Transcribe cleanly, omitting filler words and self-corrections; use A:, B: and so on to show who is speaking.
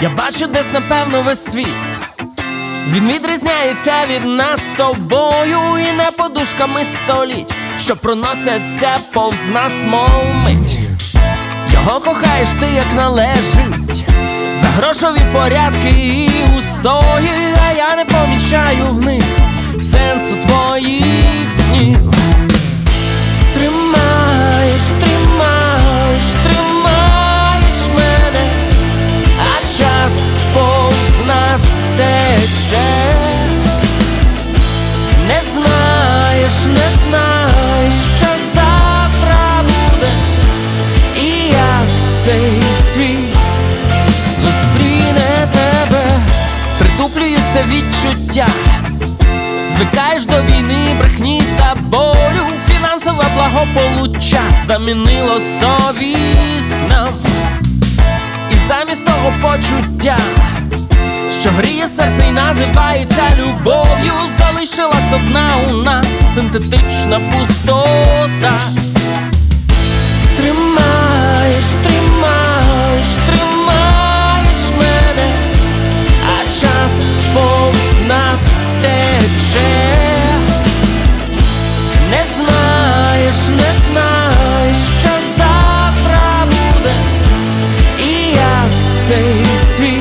A: Я бачу десь, напевно, весь світ. Він відрізняється від нас з тобою, і не подушками століть, що проносяться повз нас, мов мить. Його кохаєш ти, як належить, за грошові порядки і устої, а я не помічаю в них сенсу твоїх снів. Тримаєш, тримаєш, тримаєш мене, а час повз нас тече. Не знаєш, не знаєш, що завтра буде, і як цей світ зустріне тебе. Притуплюються відчуття, звикаєш до війни, брехні та болю. Фінансове благополуччя замінило совість нам, і замість того почуття, що гріє серце і називається любов'ю, залишилась одна у нас синтетична пустота. Тримаєш, тримаєш, тримаєш мене, а час повз нас тече. Не знаєш, не знаєш, що завтра буде, і як цей світ